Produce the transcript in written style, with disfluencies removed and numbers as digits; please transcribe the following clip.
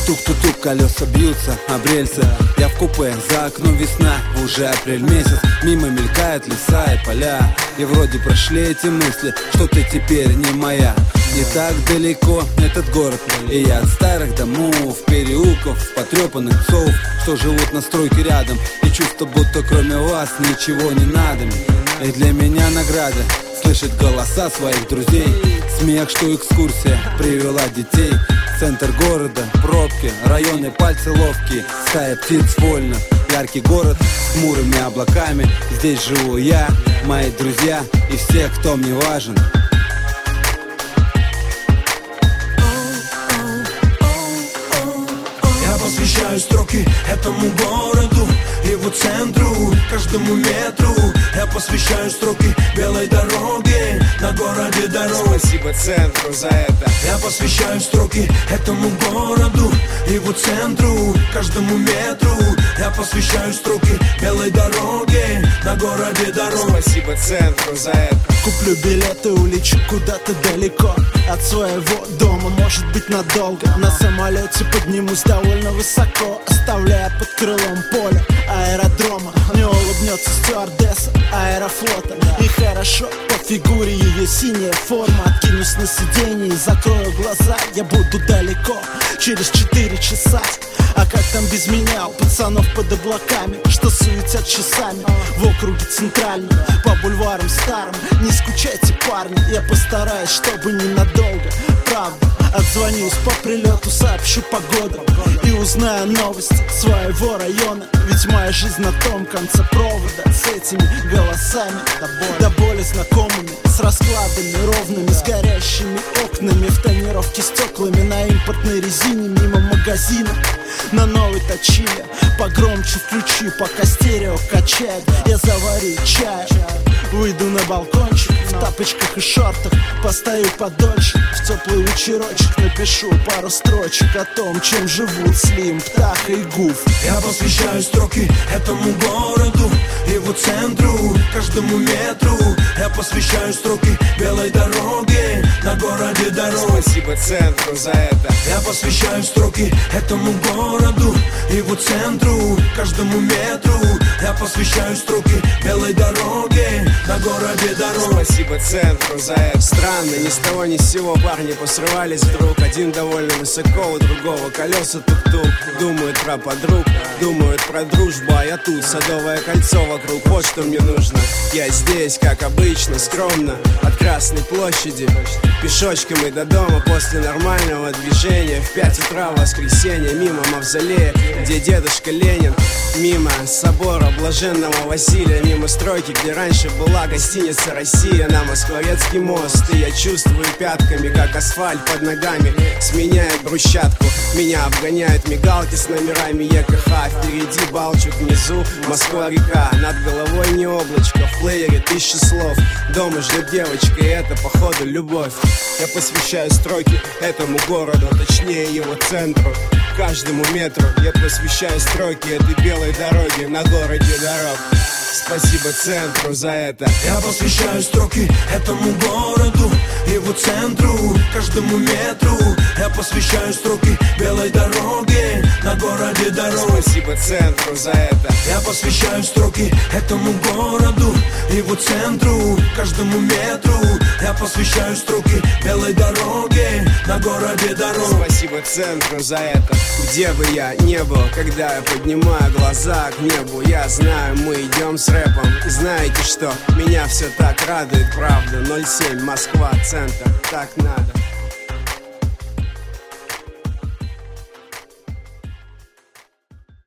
Тук-тук-тук, колеса бьются об рельсы. Я в купе, за окном весна, уже апрель месяц. Мимо мелькают леса и поля, и вроде прошли эти мысли, что ты теперь не моя. Не так далеко этот город, и я от старых домов, переулков, потрепанных псов, что живут на стройке рядом, и чувство, будто кроме вас ничего не надо мне. И для меня награда слышать голоса своих друзей, смех, что экскурсия привела детей. Центр города, пробки, районы, пальцы ловкие, стая птиц вольно. Яркий город с хмурыми облаками. Здесь живу я, мои друзья и все, кто мне важен. Я посвящаю строки этому городу, его центру, каждому метру. Я посвящаю строки белой дороге, на городе дорог. Спасибо центру за это. Я посвящаю строки этому городу, его центру, каждому метру. Я посвящаю строки белой дороге, на городе дорог. Спасибо центру за это. Куплю билеты, улечу куда-то далеко от своего дома, может быть надолго. На самолете поднимусь довольно высоко, оставляя под крылом поле аэродрома. Мне улыбнется стюардесса аэрофлота, и хорошо по фигуре ее синяя форма. Откинусь на сиденье и закрою глаза, я буду далеко через 4 часа. А как там без меня, у пацанов под облаками, что суетят часами в округе центральном, по бульварам старым. Не скучайте, парни, я постараюсь, чтобы ненадолго. Правда, отзвонюсь по прилету, сообщу погоду и узнаю новости своего района. Ведь моя жизнь на том конце провода, с этими голосами до боли знакомыми, с раскладами ровными, с горящими окнами, в тонировке стеклами, на импортной резине, мимо магазина. На новой точиле погромче включи, пока стерео качает. Я заварю чай, выйду на балкончик в тапочках и шортах, постою подольше, в теплый вечерочек напишу пару строчек о том, чем живут Слим, Птаха и Гуф. Я посвящаю строки этому городу, его центру, каждому метру. Я посвящаю строки белой дороге, на городе дорог. Спасибо центру за это. Я посвящаю строки этому городу, его центру, каждому метру. Я посвящаю строки белой дороге, на городе дорог. Спасибо центру за это. Странно, ни с того ни с сего парни посрывались вдруг. Один довольно высоко, у другого колеса тук-тук. Думают про подруг, думают про дружбу, а я тут, Садовое кольцо вокруг. Вот что мне нужно. Я здесь, как обычно, скромно, от Красной площади пешочком и до дома после нормального движения. В 5 утра в воскресенье мимо мавзолея, где дедушка Ленин. Мимо собора Блаженного Василия, мимо стройки, где раньше была гостиница «Россия», на Москворецкий мост. И я чувствую пятками, как асфальт под ногами сменяет брусчатку. Меня обгоняют мигалки с номерами ЕКХ. Впереди Балчук, внизу Москва-река. Над головой не облачко, в плеере 1000 слов. Дома ждет девочка, и это походу любовь. Я посвящаю строки этому городу, точнее его центру, каждому метру. Я посвящаю строки этой белой дороге, на городе дорог. Спасибо центру за это. Я посвящаю строки этому городу, его центру, каждому метру. Я посвящаю строки белой дороге, на городе дорог. Спасибо центру за это. Я посвящаю строки этому городу, его центру, каждому метру. Я посвящаю строки белой дороге, на городе дорог. Спасибо центру за это. Где бы я не был, когда я поднимаю глаза к небу, я знаю, мы идем с рэпом. И знаете что? Меня все так радует, правда. 07, Москва, центр, так надо.